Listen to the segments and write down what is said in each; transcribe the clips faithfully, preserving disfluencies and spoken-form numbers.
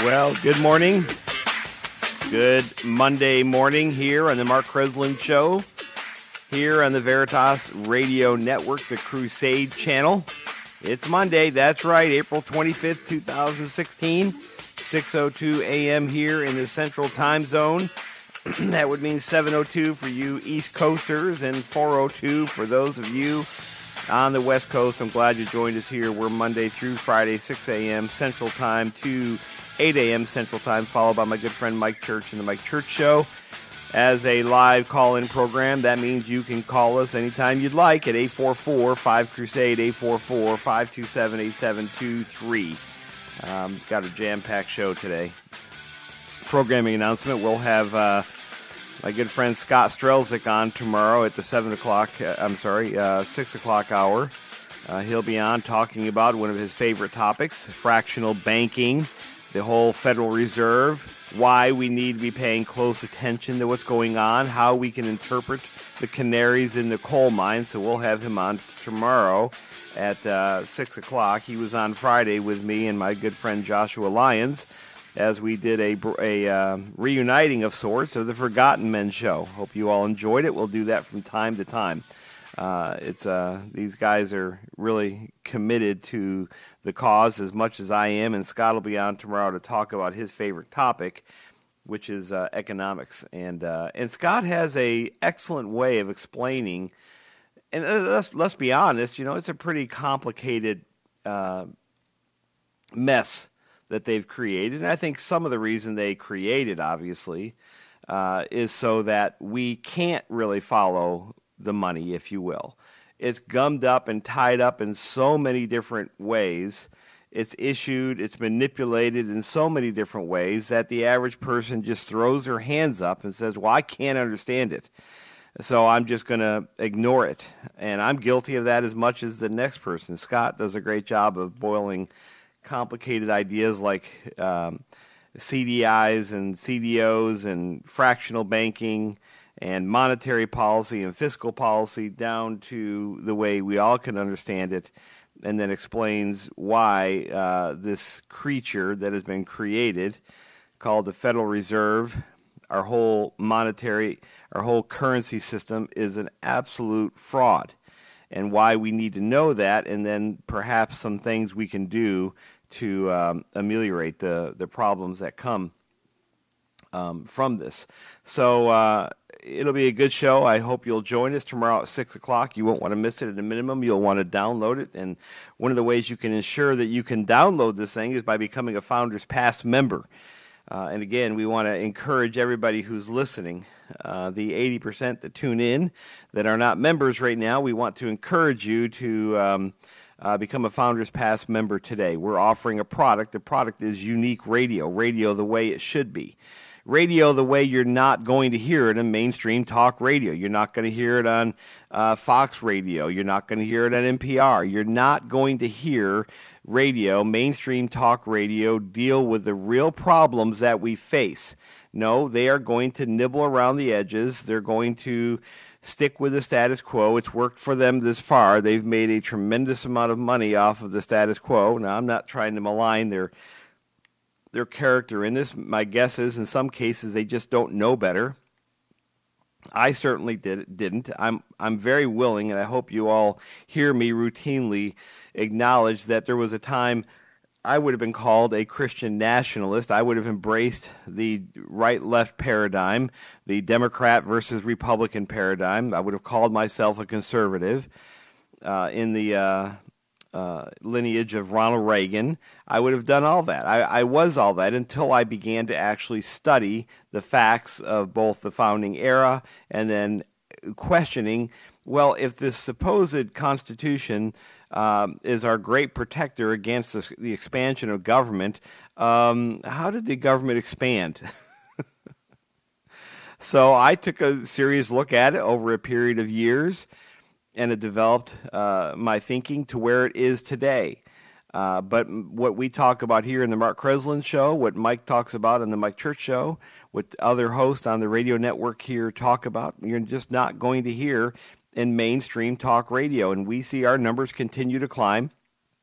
Well, good morning. Good Monday morning here on the Mark Kreslin Show, here on the Veritas Radio Network, the Crusade channel. It's Monday, that's right, April twenty-fifth, twenty sixteen, six oh two a.m. here in the Central Time Zone. That would mean seven oh two for you East Coasters and four oh two for those of you on the West Coast. I'm glad you joined us here. We're Monday through Friday, six a.m. Central Time to eight a.m. Central Time, followed by my good friend Mike Church and the Mike Church Show as a live call-in program. That means you can call us anytime you'd like at eight four four, five Crusade, eight four four, five two seven, eight seven two three. Um, got a jam-packed show today. Programming announcement, we'll have uh, my good friend Scott Strelzik on tomorrow at the seven o'clock, uh, I'm sorry, uh, six o'clock hour. Uh, he'll be on talking about one of his favorite topics, fractional banking, the whole Federal Reserve, why we need to be paying close attention to what's going on, how we can interpret the canaries in the coal mine. So we'll have him on tomorrow at uh, six o'clock. He was on Friday with me and my good friend Joshua Lyons as we did a, a uh, reuniting of sorts of the Forgotten Men show. Hope you all enjoyed it. We'll do that from time to time. Uh, it's uh, these guys are really committed to the cause as much as I am, and Scott will be on tomorrow to talk about his favorite topic, which is uh, economics. And uh, and Scott has a excellent way of explaining. And uh, let's let's be honest, you know, it's a pretty complicated uh, mess that they've created. And I think some of the reason they created, obviously, uh, is so that we can't really follow the money, if you will. It's gummed up and tied up in so many different ways. It's issued, it's manipulated in so many different ways that the average person just throws their hands up and says, well, I can't understand it, so I'm just going to ignore it. And I'm guilty of that as much as the next person. Scott does a great job of boiling complicated ideas like um, C D Is and C D Os and fractional banking and monetary policy and fiscal policy down to the way we all can understand it, and then explains why uh, this creature that has been created called the Federal Reserve, our whole monetary, our whole currency system is an absolute fraud, and why we need to know that, and then perhaps some things we can do to um, ameliorate the, the problems that come um, from this. So uh, it'll be a good show. I hope you'll join us tomorrow at six o'clock. You won't want to miss it. At a minimum, you'll want to download it. And one of the ways you can ensure that you can download this thing is by becoming a Founders Pass member. Uh, and again, we want to encourage everybody who's listening, uh, the eighty percent that tune in that are not members right now, we want to encourage you to um, uh, become a Founders Pass member today. We're offering a product. The product is Unique Radio, radio the way it should be. Radio the way you're not going to hear it in mainstream talk radio. You're not going to hear it on uh, Fox Radio. You're not going to hear it on N P R. You're not going to hear radio, mainstream talk radio, deal with the real problems that we face. No, they are going to nibble around the edges. They're going to stick with the status quo. It's worked for them this far. They've made a tremendous amount of money off of the status quo. Now, I'm not trying to malign their their character in this. My guess is in some cases they just don't know better. I certainly did, didn't. I'm I'm very willing, and I hope you all hear me routinely acknowledge that there was a time I would have been called a Christian nationalist. I would have embraced the right-left paradigm, the Democrat versus Republican paradigm. I would have called myself a conservative uh, in the uh, uh, lineage of Ronald Reagan. I would have done all that. I, I was all that until I began to actually study the facts of both the founding era and then questioning, well, if this supposed Constitution um, is our great protector against this, the expansion of government, um, how did the government expand? So I took a serious look at it over a period of years, and it developed uh, my thinking to where it is today. Uh, but what we talk about here in the Mark Kreslin Show, what Mike talks about in the Mike Church Show, what other hosts on the radio network here talk about, you're just not going to hear in mainstream talk radio. And we see our numbers continue to climb.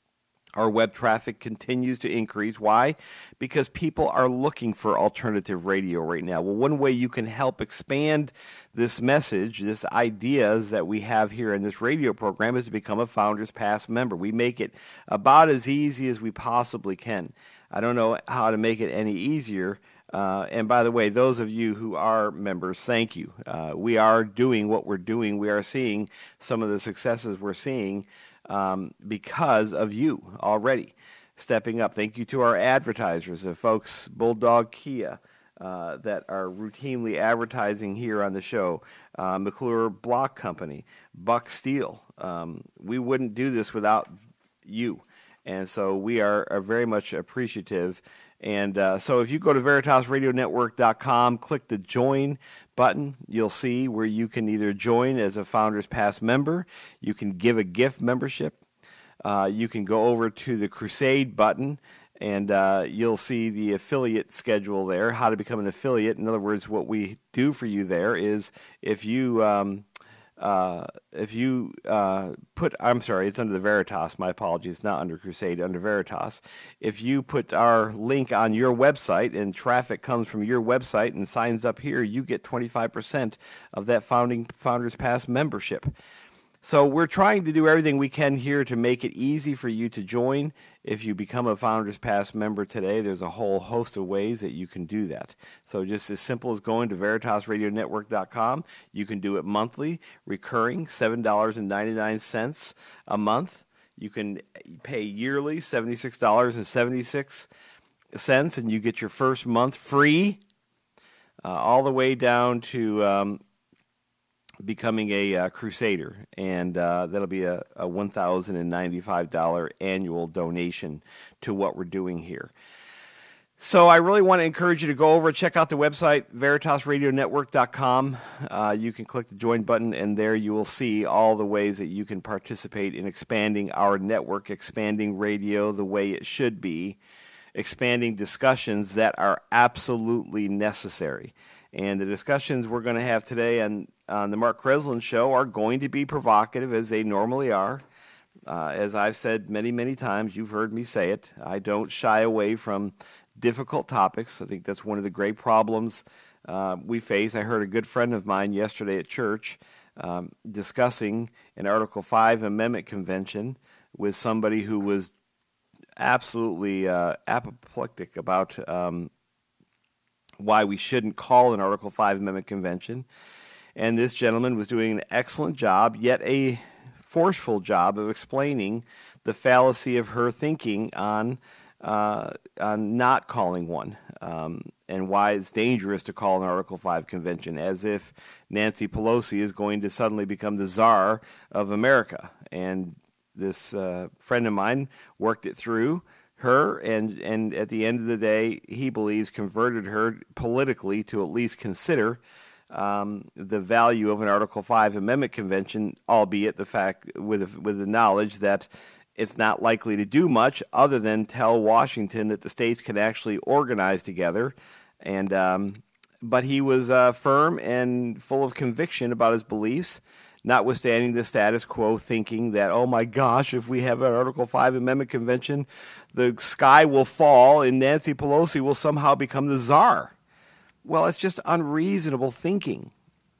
Our web traffic continues to increase. Why? Because people are looking for alternative radio right now. Well, one way you can help expand this message, this ideas that we have here in this radio program, is to become a Founders Pass member. We make it about as easy as we possibly can. I don't know how to make it any easier. Uh, and by the way, those of you who are members, thank you. Uh, we are doing what we're doing. We are seeing some of the successes we're seeing Um, because of you already stepping up. Thank you to our advertisers, the folks, Bulldog Kia, uh, that are routinely advertising here on the show, uh, McClure Block Company, Buck Steel. Um, we wouldn't do this without you. And so we are, are very much appreciative. And uh, so if you go to veritas radio network dot com, click the join button, you'll see where you can either join as a Founders Pass member, you can give a gift membership, uh, you can go over to the Crusade button, and uh, you'll see the affiliate schedule there, how to become an affiliate. In other words, what we do for you there is if you... Um, Uh, if you uh, put, I'm sorry, it's under the Veritas, my apologies, not under Crusade, under Veritas. If you put our link on your website and traffic comes from your website and signs up here, you get twenty-five percent of that founding Founders Pass membership. So we're trying to do everything we can here to make it easy for you to join. If you become a Founders Pass member today, there's a whole host of ways that you can do that. So just as simple as going to veritas radio network dot com. You can do it monthly, recurring, seven dollars and ninety-nine cents a month. You can pay yearly, seventy-six dollars and seventy-six cents, and you get your first month free, uh, all the way down to... Um, becoming a uh, Crusader, and uh, that'll be a, a one thousand ninety-five dollars annual donation to what we're doing here. So I really want to encourage you to go over and check out the website, veritas radio network dot com. Uh, you can click the join button, and there you will see all the ways that you can participate in expanding our network, expanding radio the way it should be, expanding discussions that are absolutely necessary. And the discussions we're going to have today on, on the Mark Kreslin Show are going to be provocative, as they normally are. Uh, as I've said many, many times, you've heard me say it, I don't shy away from difficult topics. I think that's one of the great problems uh, we face. I heard a good friend of mine yesterday at church um, discussing an Article five Amendment Convention with somebody who was absolutely uh, apoplectic about um why we shouldn't call an Article five Amendment Convention. And this gentleman was doing an excellent job, yet a forceful job of explaining the fallacy of her thinking on uh, on not calling one, um, and why it's dangerous to call an Article five convention, as if Nancy Pelosi is going to suddenly become the czar of America. And this uh, friend of mine worked it through her, and, and at the end of the day, he believes converted her politically to at least consider um, the value of an Article five Amendment Convention, albeit the fact with with the knowledge that it's not likely to do much other than tell Washington that the states can actually organize together. And um, but he was uh, firm and full of conviction about his beliefs, notwithstanding the status quo thinking that, oh my gosh, if we have an Article five Amendment Convention, the sky will fall and Nancy Pelosi will somehow become the czar. Well, it's just unreasonable thinking.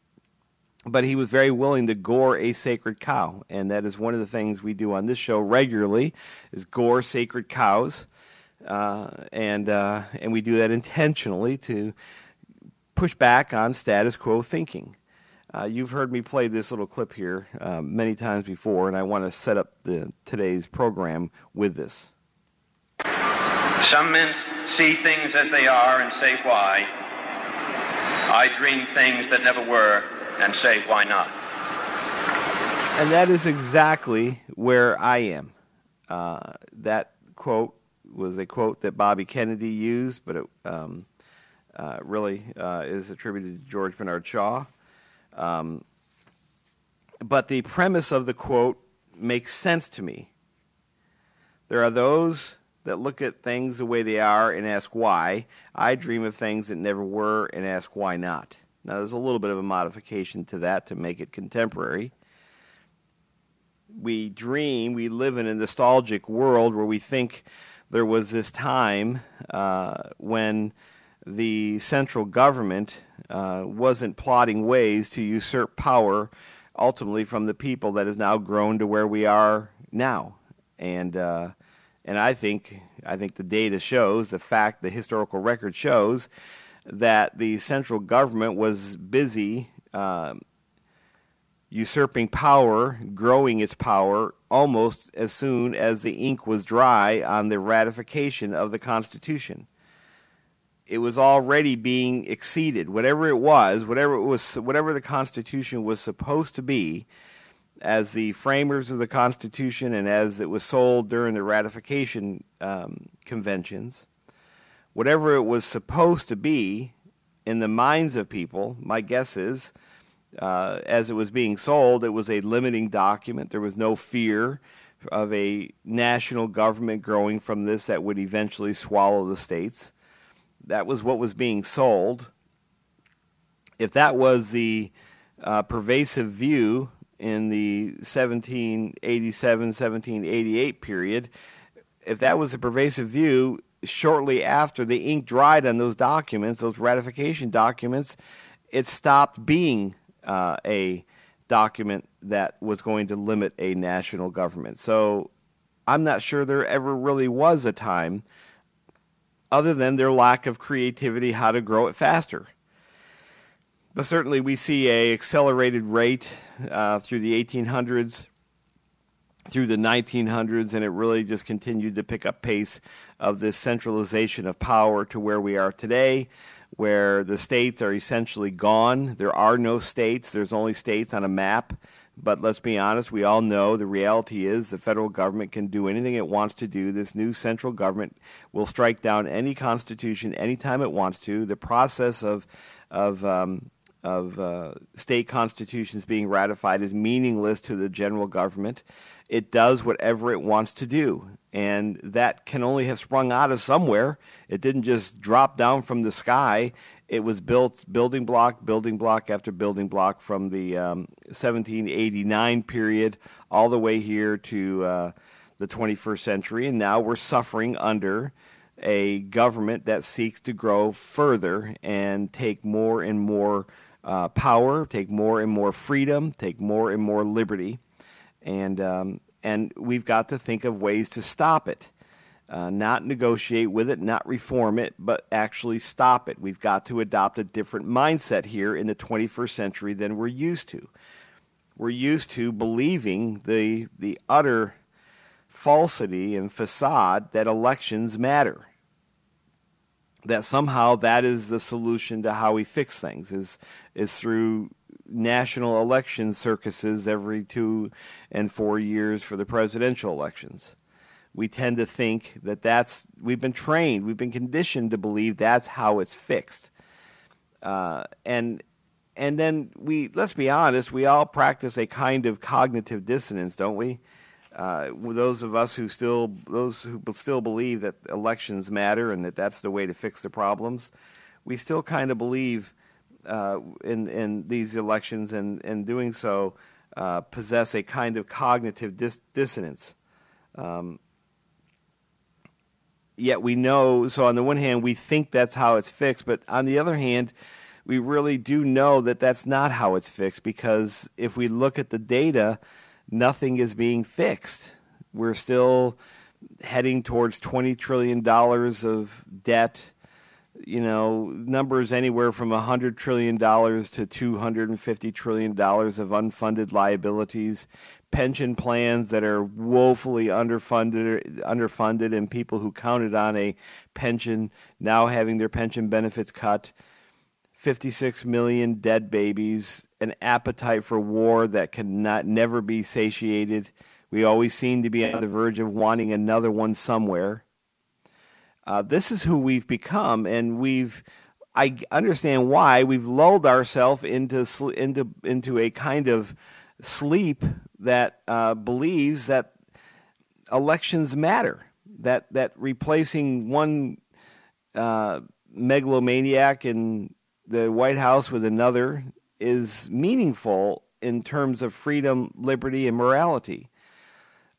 But he was very willing to gore a sacred cow, and that is one of the things we do on this show regularly, is gore sacred cows, uh, and uh, and we do that intentionally to push back on status quo thinking. Uh, you've heard me play this little clip here uh, many times before, and I want to set up the today's program with this. Some men see things as they are and say why. I dream things that never were and say why not. And that is exactly where I am. Uh, that quote was a quote that Bobby Kennedy used, but it um, uh, really uh, is attributed to George Bernard Shaw. Um, but the premise of the quote makes sense to me. There are those that look at things the way they are and ask why. I dream of things that never were and ask why not. Now, there's a little bit of a modification to that to make it contemporary. we dream, we live in a nostalgic world where we think there was this time uh, when the central government uh, wasn't plotting ways to usurp power ultimately from the people that has now grown to where we are now. And uh, and I think I think the data shows, the fact, the historical record shows that the central government was busy uh, usurping power, growing its power almost as soon as the ink was dry on the ratification of the Constitution. It was already being exceeded. Whatever it was, whatever it was, whatever the Constitution was supposed to be, as the framers of the Constitution and as it was sold during the ratification um, conventions, whatever it was supposed to be in the minds of people, my guess is, uh, as it was being sold, it was a limiting document. There was no fear of a national government growing from this that would eventually swallow the states. That was what was being sold. If that was the uh, pervasive view in the seventeen eighty-seven, seventeen eighty-eight period, if that was a pervasive view, shortly after the ink dried on those documents, those ratification documents, it stopped being uh, a document that was going to limit a national government. So I'm not sure there ever really was a time, other than their lack of creativity, how to grow it faster. But certainly we see a accelerated rate uh, through the eighteen hundreds, through the nineteen hundreds, and it really just continued to pick up pace of this centralization of power to where we are today, where the states are essentially gone. There are no states. There's only states on a map. But let's be honest, we all know the reality is the federal government can do anything it wants to do. This new central government will strike down any constitution anytime it wants to. The process of of um, of uh, state constitutions being ratified is meaningless to the general government. It does whatever it wants to do, and that can only have sprung out of somewhere. It didn't just drop down from the sky. It was built building block, building block after building block from the um, seventeen eighty-nine period all the way here to uh, the twenty-first century, and now we're suffering under a government that seeks to grow further and take more and more uh, power, take more and more freedom, take more and more liberty, and um, and we've got to think of ways to stop it. Uh, not negotiate with it, not reform it, but actually stop it. We've got to adopt a different mindset here in the twenty-first century than we're used to. We're used to believing the the utter falsity and facade that elections matter. That somehow that is the solution to how we fix things, is is through national election circuses every two and four years for the presidential elections. We tend to think that that's, we've been trained, we've been conditioned to believe that's how it's fixed. Uh, and and then we, let's be honest, we all practice a kind of cognitive dissonance, don't we? Uh, those of us who still, those who still believe that elections matter and that that's the way to fix the problems, we still kind of believe uh, in in these elections, and in doing so uh, possess a kind of cognitive dis- dissonance. Um, Yet we know, so on the one hand, we think that's how it's fixed, but on the other hand, we really do know that that's not how it's fixed, because if we look at the data, nothing is being fixed. We're still heading towards twenty trillion dollars of debt, you know, numbers anywhere from one hundred trillion dollars to two hundred fifty trillion dollars of unfunded liabilities, pension plans that are woefully underfunded, underfunded, and people who counted on a pension now having their pension benefits cut, fifty-six million dead babies, an appetite for war that cannot never be satiated. We always seem to be on the verge of wanting another one somewhere. Uh, this is who we've become, and we've, I understand why, we've lulled ourselves into, into, into a kind of sleep that uh, believes that elections matter, that, that replacing one uh, megalomaniac in the White House with another is meaningful in terms of freedom, liberty, and morality.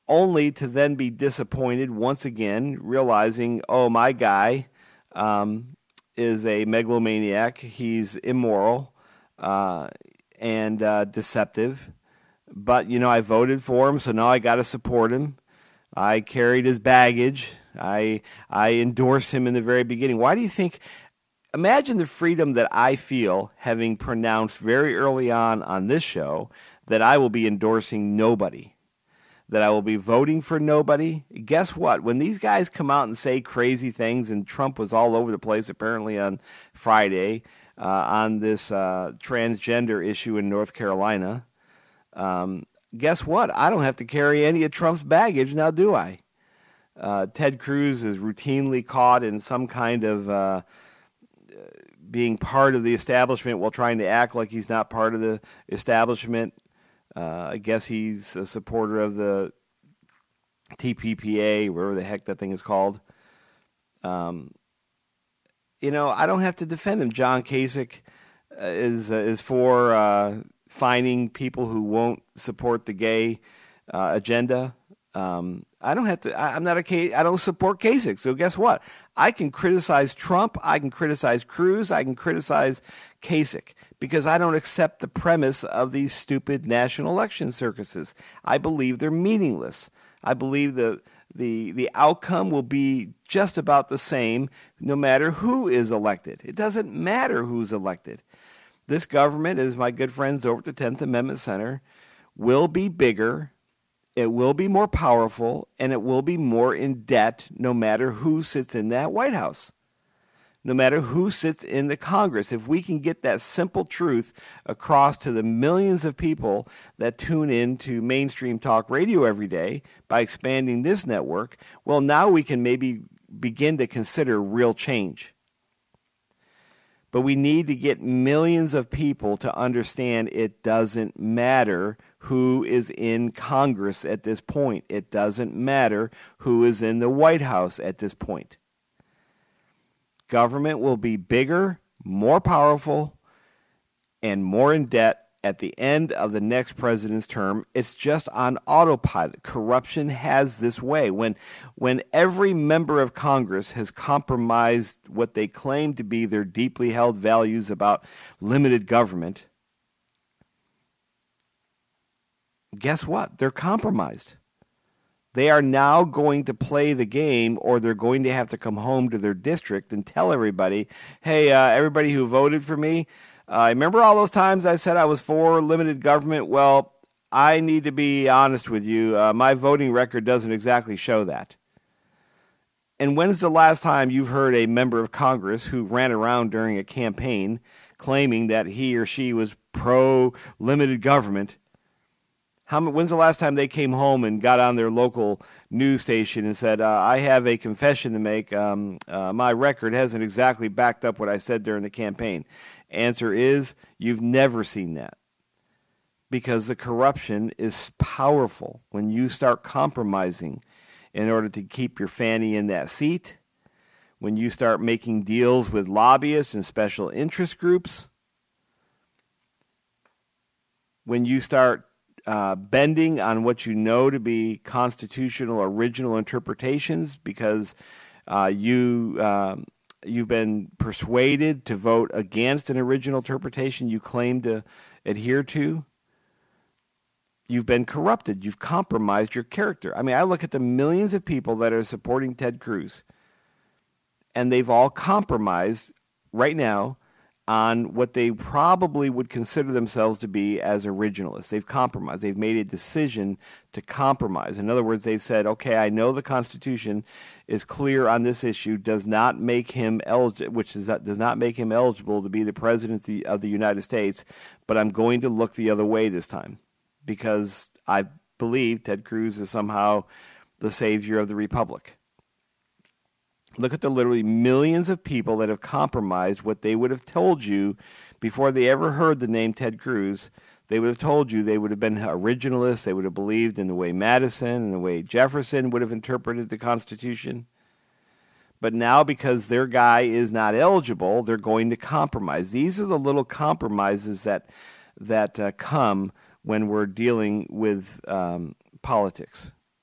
only to then be disappointed once again, realizing, oh, my guy um, is a megalomaniac. He's immoral uh, and uh, deceptive. But, you know, I voted for him, so now I got to support him. I carried his baggage. I I endorsed him in the very beginning. Why do you think? Imagine the freedom that I feel having pronounced very early on on this show that I will be endorsing nobody, that I will be voting for nobody. Guess what? When these guys come out and say crazy things, and Trump was all over the place apparently on Friday uh, on this uh, transgender issue in North Carolina, um, guess what? I don't have to carry any of Trump's baggage now, do I? Uh, Ted Cruz is routinely caught in some kind of uh, being part of the establishment while trying to act like he's not part of the establishment. Uh, I guess he's a supporter of the T P P A, whatever the heck that thing is called. Um, you know, I don't have to defend him. John Kasich is uh, is for uh, finding people who won't support the gay uh, agenda. Um, I don't have to. I, I'm not a. K, I don't support Kasich. So guess what? I can criticize Trump. I can criticize Cruz. I can criticize Kasich because I don't accept the premise of these stupid national election circuses. I believe they're meaningless. I believe the the the outcome will be just about the same no matter who is elected. It doesn't matter who's elected. This government, as my good friends over at the tenth Amendment Center, will be bigger. It will be more powerful, and it will be more in debt no matter who sits in that White House, no matter who sits in the Congress. If we can get that simple truth across to the millions of people that tune in to mainstream talk radio every day by expanding this network, well, now we can maybe begin to consider real change. But we need to get millions of people to understand it doesn't matter who is in Congress at this point. It doesn't matter who is in the White House at this point. Government will be bigger, more powerful, and more in debt at the end of the next president's term. It's just on autopilot. Corruption has this way. When, when every member of Congress has compromised what they claim to be their deeply held values about limited government, guess what? They're compromised. They are now going to play the game, or they're going to have to come home to their district and tell everybody, hey, uh, everybody who voted for me, I uh, remember all those times I said I was for limited government? Well, I need to be honest with you. Uh, my voting record doesn't exactly show that. And when's the last time you've heard a member of Congress who ran around during a campaign claiming that he or she was pro-limited government? How, when's the last time they came home and got on their local news station and said, uh, I have a confession to make. Um, uh, my record hasn't exactly backed up what I said during the campaign. Answer is, you've never seen that. Because the corruption is powerful when you start compromising in order to keep your fanny in that seat, when you start making deals with lobbyists and special interest groups, when you start Uh, bending on what you know to be constitutional original interpretations because uh, you, um, you've been persuaded to vote against an original interpretation you claim to adhere to, you've been corrupted. You've compromised your character. I mean, I look at the millions of people that are supporting Ted Cruz, and they've all compromised right now on what they probably would consider themselves to be as originalists. They've compromised. They've made a decision to compromise. In other words, they've said, okay, I know the Constitution is clear on this issue, does not make him eligible, which is, does not make him eligible to be the president of the United States, but I'm going to look the other way this time because I believe Ted Cruz is somehow the savior of the republic. Look at the literally millions of people that have compromised what they would have told you before they ever heard the name Ted Cruz. They would have told you they would have been originalists. They would have believed in the way Madison and the way Jefferson would have interpreted the Constitution. But now, because their guy is not eligible, they're going to compromise. These are the little compromises that that uh, come when we're dealing with um, politics.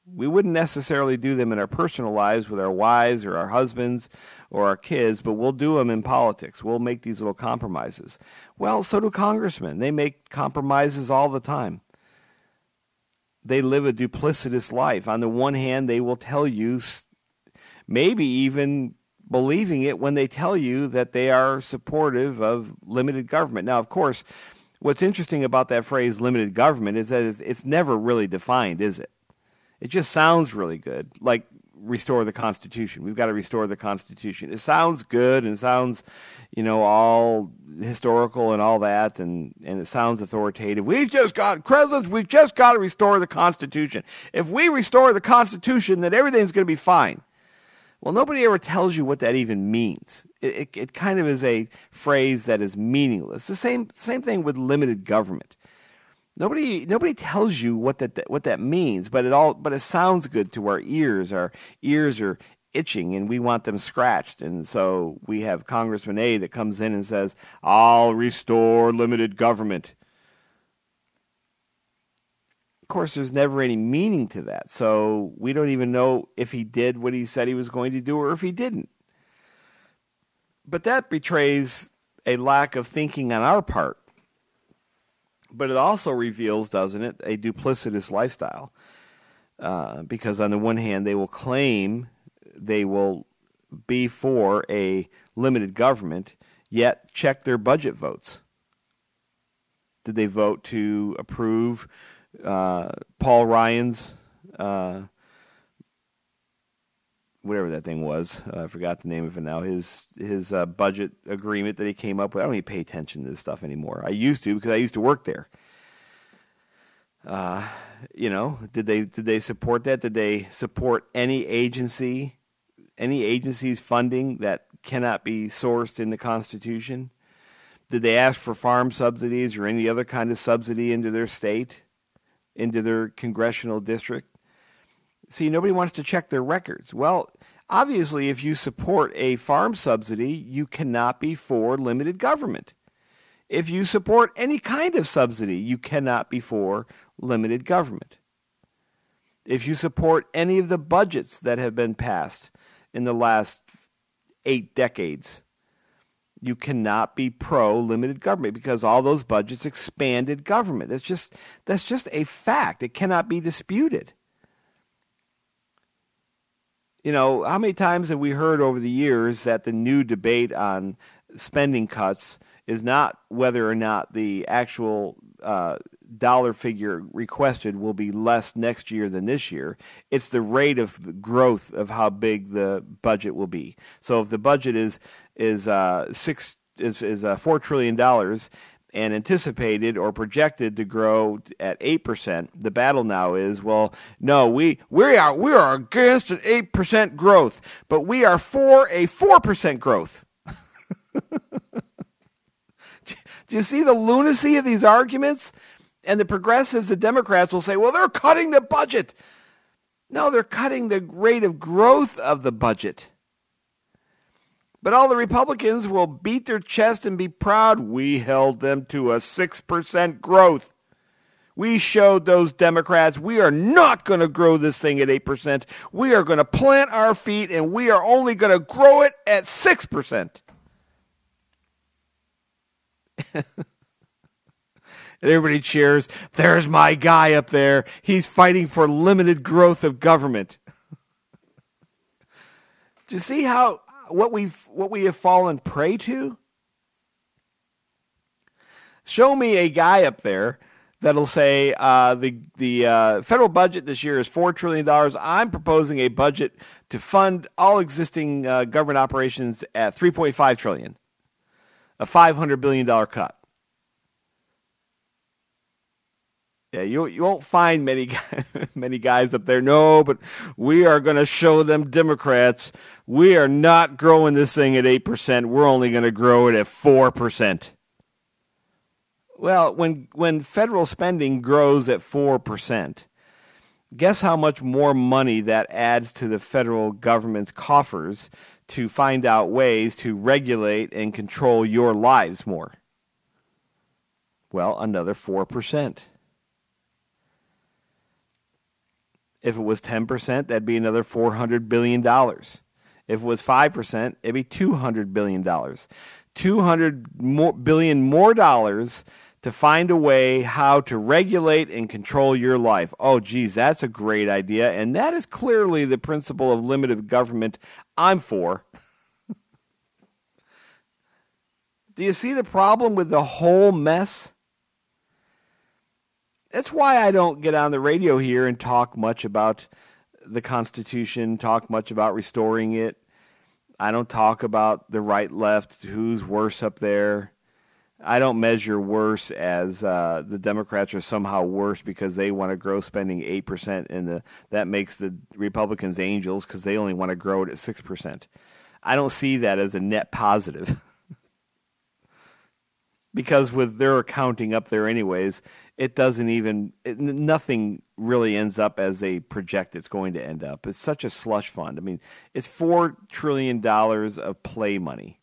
We wouldn't necessarily do them in our personal lives with our wives or our husbands or our kids, but we'll do them in politics. We'll make these little compromises. Well, so do congressmen. They make compromises all the time. They live a duplicitous life. On the one hand, they will tell you, maybe even believing it when they tell you that they are supportive of limited government. Now, of course, what's interesting about that phrase limited government is that it's, it's never really defined, is it? It just sounds really good, like restore the Constitution. We've got to restore the Constitution. It sounds good and sounds, you know, all historical and all that, and, and it sounds authoritative. We've just got, Presidents, we've just got to restore the Constitution. If we restore the Constitution, then everything's going to be fine. Well, nobody ever tells you what that even means. It, it, it kind of is a phrase that is meaningless. The same same thing with limited government. Nobody nobody tells you what that what that means, but it all but it sounds good to our ears. Our ears are itching, and we want them scratched. And so we have Congressman A that comes in and says, "I'll restore limited government." Of course, there's never any meaning to that, so we don't even know if he did what he said he was going to do or if he didn't. But that betrays a lack of thinking on our part. But it also reveals, doesn't it, a duplicitous lifestyle. Uh, because on the one hand, they will claim they will be for a limited government, yet check their budget votes. Did they vote to approve uh, Paul Ryan's, uh, whatever that thing was, uh, I forgot the name of it now, his his uh, budget agreement that he came up with? I don't even pay attention to this stuff anymore. I used to because I used to work there. Uh, you know, did they did they support that? Did they support any agency, any agency's funding that cannot be sourced in the Constitution? Did they ask for farm subsidies or any other kind of subsidy into their state, into their congressional district? See, nobody wants to check their records. Well, obviously, if you support a farm subsidy, you cannot be for limited government. If you support any kind of subsidy, you cannot be for limited government. If you support any of the budgets that have been passed in the last eight decades, you cannot be pro-limited government because all those budgets expanded government. That's just, that's just a fact. It cannot be disputed. You know, how many times have we heard over the years that the new debate on spending cuts is not whether or not the actual uh, dollar figure requested will be less next year than this year. It's the rate of the growth of how big the budget will be. So if the budget is is uh, six is is uh, four trillion dollars and anticipated or projected to grow at eight percent, the battle now is, well, no, we we are we are against an eight percent growth, but we are for a four percent growth. Do you see the lunacy of these arguments? And the progressives, the Democrats, will say, well, they're cutting the budget. No, they're cutting the rate of growth of the budget. But all the Republicans will beat their chest and be proud. We held them to a six percent growth. We showed those Democrats we are not going to grow this thing at eight percent. We are going to plant our feet, and we are only going to grow it at six percent. And everybody cheers. There's my guy up there. He's fighting for limited growth of government. Do you see how what we've what we have fallen prey to? Show me a guy up there that'll say uh, the the uh, federal budget this year is four trillion dollars. I'm proposing a budget to fund all existing uh, government operations at three point five trillion dollars, a five hundred billion dollars cut. Yeah, you you won't find many many guys up there. No, but we are going to show them Democrats we are not growing this thing at eight percent. We're only going to grow it at four percent. Well, when when federal spending grows at four percent, guess how much more money that adds to the federal government's coffers to find out ways to regulate and control your lives more? Well, another four percent. If it was ten percent, that'd be another four hundred billion dollars. If it was five percent, it'd be two hundred billion dollars. two hundred more, billion more dollars to find a way how to regulate and control your life. Oh, geez, that's a great idea. And that is clearly the principle of limited government I'm for. Do you see the problem with the whole mess? That's why I don't get on the radio here and talk much about the Constitution, talk much about restoring it. I don't talk about the right, left, who's worse up there. I don't measure worse as uh, the Democrats are somehow worse because they want to grow spending eight percent, and the, that makes the Republicans angels because they only want to grow it at six percent. I don't see that as a net positive. Because with their accounting up there anyways, it doesn't even, it, nothing really ends up as they project it's going to end up. It's such a slush fund. I mean, it's four trillion dollars of play money.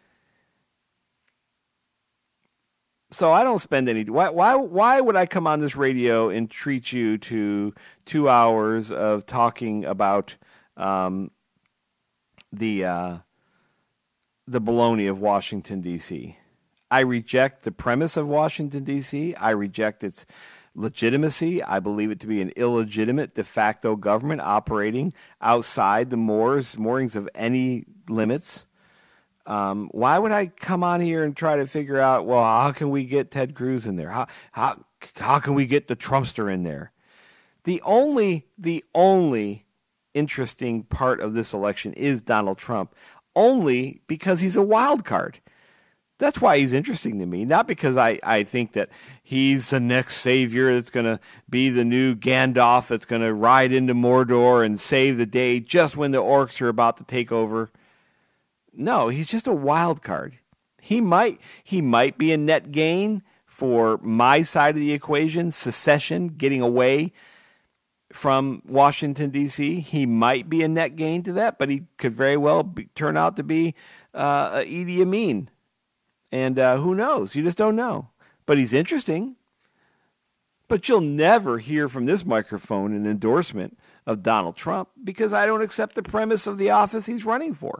So I don't spend any, why, why, why would I come on this radio and treat you to two hours of talking about um, the, uh, the baloney of Washington, D C? I reject the premise of Washington, D C. I reject its legitimacy. I believe it to be an illegitimate de facto government operating outside the moors, moorings of any limits. Um, why would I come on here and try to figure out, well, how can we get Ted Cruz in there? How how how can we get the Trumpster in there? The only the only interesting part of this election is Donald Trump, only because he's a wild card. That's why he's interesting to me, not because I, I think that he's the next savior that's going to be the new Gandalf that's going to ride into Mordor and save the day just when the orcs are about to take over. No, he's just a wild card. He might he might be a net gain for my side of the equation, secession, getting away from Washington, D C. He might be a net gain to that, but he could very well be, turn out to be uh, Idi Amin. And uh, who knows? You just don't know. But he's interesting. But you'll never hear from this microphone an endorsement of Donald Trump because I don't accept the premise of the office he's running for.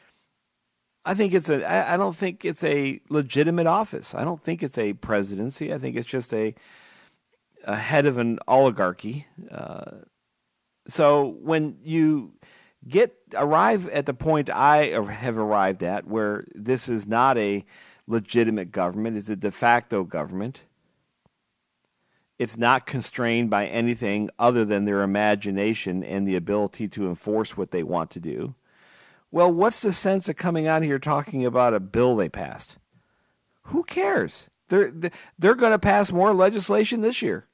I think it's a. I, I don't think it's a legitimate office. I don't think it's a presidency. I think it's just a, a head of an oligarchy. Uh, so when you get arrive at the point I have arrived at, where this is not a legitimate government, is a de facto government. It's not constrained by anything other than their imagination and the ability to enforce what they want to do. Well, what's the sense of coming out here talking about a bill they passed? Who cares? They're they're going to pass more legislation this year.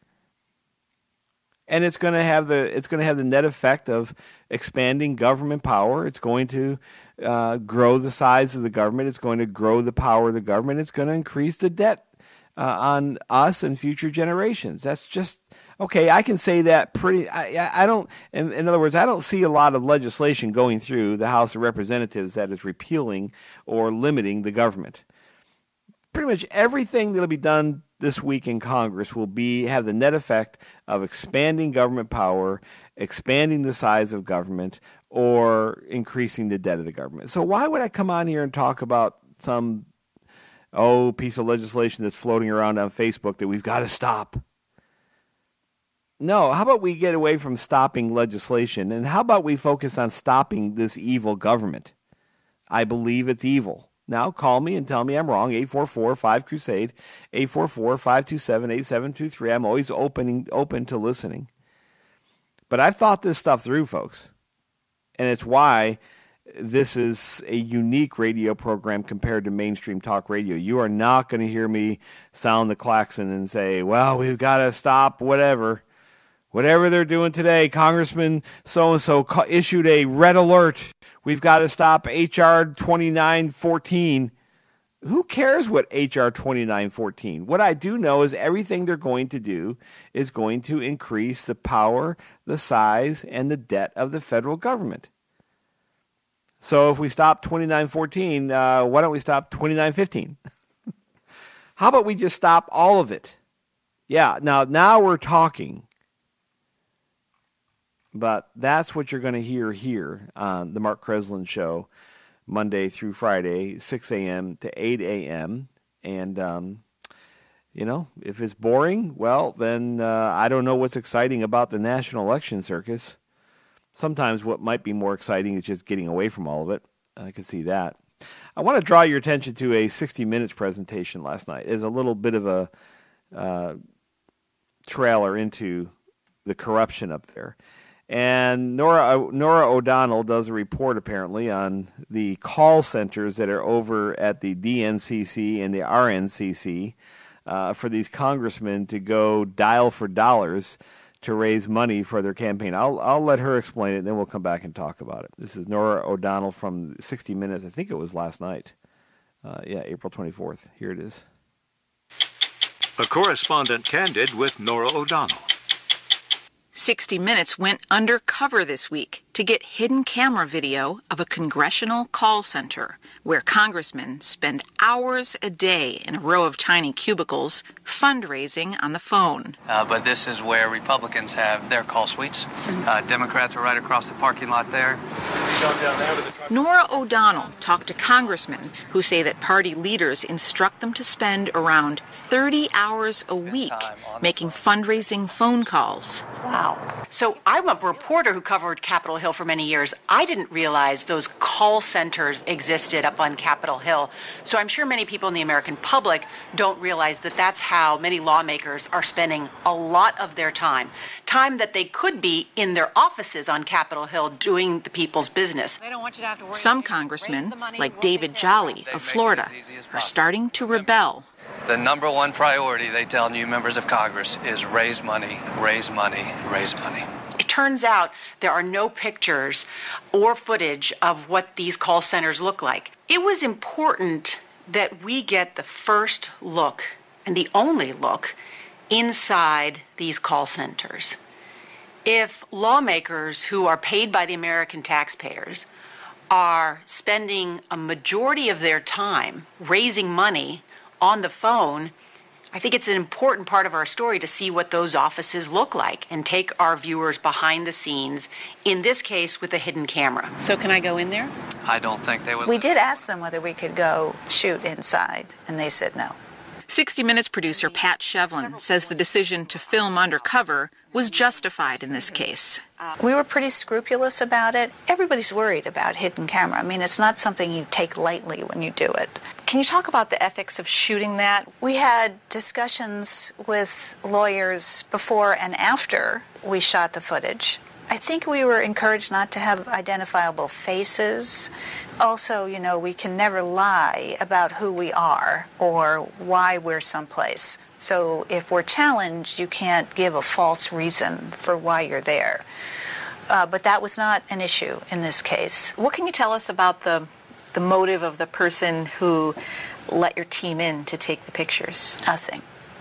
And it's going to have the it's going to have the net effect of expanding government power. It's going to uh, grow the size of the government. It's going to grow the power of the government. It's going to increase the debt uh, on us and future generations. That's just okay. I can say that pretty. I, I don't. In, in other words, I don't see a lot of legislation going through the House of Representatives that is repealing or limiting the government. Pretty much everything that will be done this week in Congress will be have the net effect of expanding government power, expanding the size of government, or increasing the debt of the government. So why would I come on here and talk about some oh piece of legislation that's floating around on Facebook that we've got to stop? No, how about we get away from stopping legislation, and how about we focus on stopping this evil government? I believe it's evil. Now call me and tell me I'm wrong, eight four four, five, crusade, eight four four, five two seven, eight seven two three. I'm always opening, open to listening. But I've thought this stuff through, folks. And it's why this is a unique radio program compared to mainstream talk radio. You are not going to hear me sound the klaxon and say, well, we've got to stop whatever. Whatever they're doing today, Congressman so-and-so issued a red alert. We've got to stop H R twenty-nine fourteen. Who cares what H R twenty-nine fourteen? What I do know is everything they're going to do is going to increase the power, the size, and the debt of the federal government. So if we stop twenty-nine fourteen, uh, why don't we stop twenty-nine fifteen? How about we just stop all of it? Yeah, now now we're talking. But that's what you're going to hear here on the Mark Kreslin Show, Monday through Friday, six a.m. to eight a.m. And, um, you know, if it's boring, well, then uh, I don't know what's exciting about the national election circus. Sometimes what might be more exciting is just getting away from all of it. I can see that. I want to draw your attention to a sixty minutes presentation last night. There's a little bit of a uh, trailer into the corruption up there. And Nora Nora O'Donnell does a report, apparently, on the call centers that are over at the D N C C and the R N C C uh, for these congressmen to go dial for dollars to raise money for their campaign. I'll I'll let her explain it, and then we'll come back and talk about it. This is Nora O'Donnell from sixty minutes. I think it was last night. Uh, yeah, April twenty-fourth. Here it is. A correspondent candid with Nora O'Donnell. sixty minutes went undercover this week to get hidden camera video of a congressional call center where congressmen spend hours a day in a row of tiny cubicles fundraising on the phone. Uh, but this is where Republicans have their call suites. Uh, Democrats are right across the parking lot there. Nora O'Donnell talked to congressmen who say that party leaders instruct them to spend around thirty hours a week making fundraising phone calls. Wow. So I'm a reporter who covered Capitol Hill for many years. I didn't realize those call centers existed up on Capitol Hill. So I'm sure many people in the American public don't realize that that's how many lawmakers are spending a lot of their time. Time that they could be in their offices on Capitol Hill doing the people's business. They don't want you to have to worry. Some congressmen, like David Jolly of Florida, are starting to rebel. The number one priority, they tell new members of Congress, is raise money, raise money, raise money. It turns out there are no pictures or footage of what these call centers look like. It was important that we get the first look and the only look inside these call centers. If lawmakers who are paid by the American taxpayers are spending a majority of their time raising money on the phone, I think it's an important part of our story to see what those offices look like and take our viewers behind the scenes, in this case with a hidden camera. So can I go in there? I don't think they would. We did ask them whether we could go shoot inside, and they said no. sixty minutes producer Pat Shevlin says the decision to film undercover was justified in this case. We were pretty scrupulous about it. Everybody's worried about hidden camera. I mean, it's not something you take lightly when you do it. Can you talk about the ethics of shooting that? We had discussions with lawyers before and after we shot the footage. I think we were encouraged not to have identifiable faces. Also, you know, we can never lie about who we are or why we're someplace. So if we're challenged, you can't give a false reason for why you're there. Uh, but that was not an issue in this case. What can you tell us about the the motive of the person who let your team in to take the pictures? Nothing.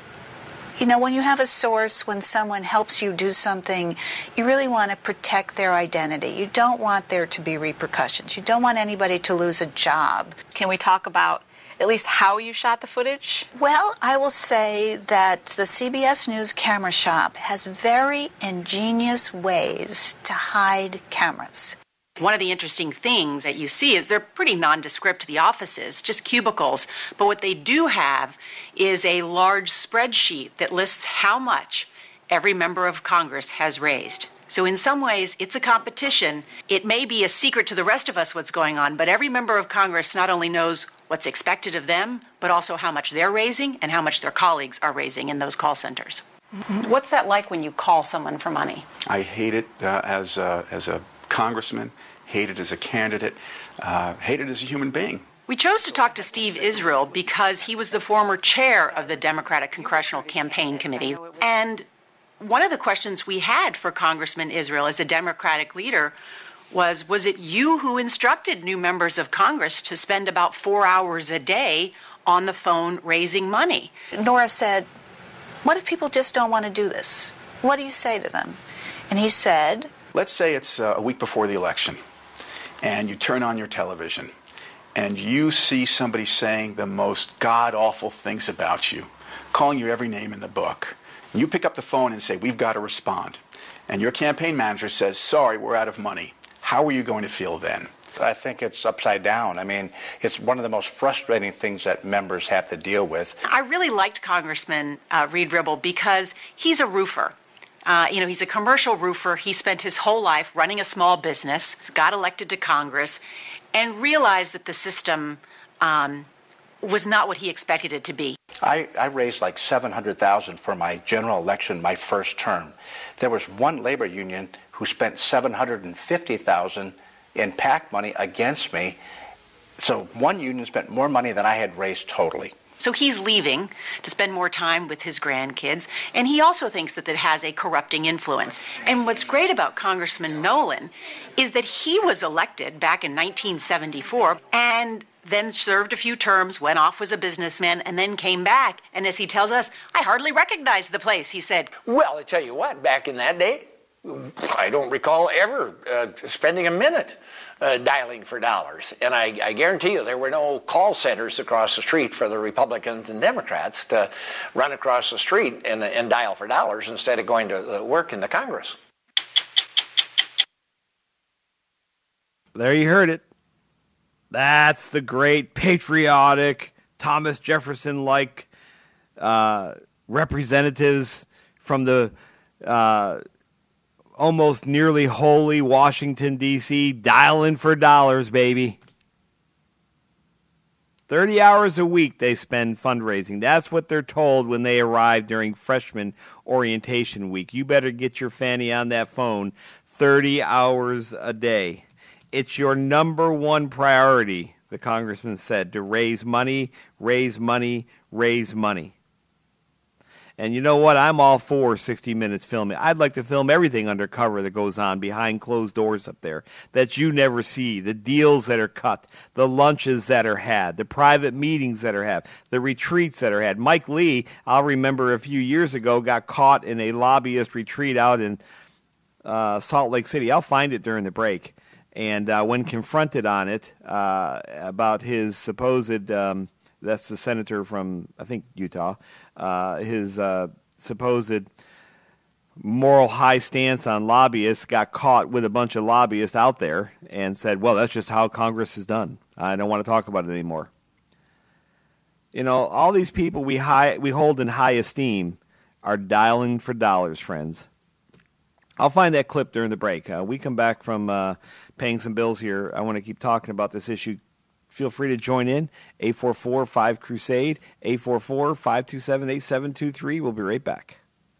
You know, when you have a source, when someone helps you do something, you really want to protect their identity. You don't want there to be repercussions. You don't want anybody to lose a job. Can we talk about at least how you shot the footage? Well, I will say that the C B S News camera shop has very ingenious ways to hide cameras. One of the interesting things that you see is they're pretty nondescript, the offices, just cubicles. But what they do have is a large spreadsheet that lists how much every member of Congress has raised. So in some ways, it's a competition. It may be a secret to the rest of us what's going on, but every member of Congress not only knows what's expected of them, but also how much they're raising and how much their colleagues are raising in those call centers. Mm-hmm. What's that like when you call someone for money? I hate it uh, as, a, as a congressman, hate it as a candidate, uh, hate it as a human being. We chose to talk to Steve Israel because he was the former chair of the Democratic Congressional Campaign Committee. And one of the questions we had for Congressman Israel as a Democratic leader was, was it you who instructed new members of Congress to spend about four hours a day on the phone raising money? Nora said, what if people just don't want to do this? What do you say to them? And he said, let's say it's uh, a week before the election, and you turn on your television, and you see somebody saying the most god-awful things about you, calling you every name in the book. And you pick up the phone and say, we've got to respond. and your campaign manager says, sorry, we're out of money, how are you going to feel then? I think it's upside down. I mean, it's one of the most frustrating things that members have to deal with. I really liked Congressman uh, Reed Ribble because he's a roofer. Uh, you know, he's a commercial roofer. He spent his whole life running a small business, got elected to Congress, and realized that the system um, was not what he expected it to be. I, I raised like seven hundred thousand dollars for my general election, my first term. There was one labor union who spent seven hundred fifty thousand dollars in PAC money against me. So one union spent more money than I had raised totally. So he's leaving to spend more time with his grandkids, and he also thinks that it has a corrupting influence. And what's great about Congressman Nolan is that he was elected back in nineteen seventy-four and then served a few terms, went off as a businessman, and then came back. And as he tells us, I hardly recognized the place, he said. Well, I tell you what, back in that day, I don't recall ever uh, spending a minute uh, dialing for dollars. And I, I guarantee you there were no call centers across the street for the Republicans and Democrats to run across the street and, and dial for dollars instead of going to work in the Congress. There you heard it. That's the great patriotic Thomas Jefferson-like uh, representatives from the uh, almost nearly holy Washington, D C, dialing for dollars, baby. thirty hours a week they spend fundraising. That's what they're told when they arrive during freshman orientation week. You better get your fanny on that phone thirty hours a day. It's your number one priority, the congressman said, to raise money, raise money, raise money. And you know what? I'm all for sixty minutes filming. I'd like to film everything undercover that goes on behind closed doors up there that you never see, the deals that are cut, the lunches that are had, the private meetings that are had, the retreats that are had. Mike Lee, I'll remember a few years ago, got caught in a lobbyist retreat out in uh, Salt Lake City. I'll find it during the break. And uh, when confronted on it uh, about his supposed, um, that's the senator from, I think, Utah, uh, his uh, supposed moral high stance on lobbyists, got caught with a bunch of lobbyists out there and said, well, that's just how Congress is done. I don't want to talk about it anymore. You know, all these people we high, we hold in high esteem are dialing for dollars, friends. I'll find that clip during the break. Uh, we come back from uh, paying some bills here. I want to keep talking about this issue. Feel free to join in. eight four four, five, crusade, eight four four, five two seven, eight seven two three. We'll be right back.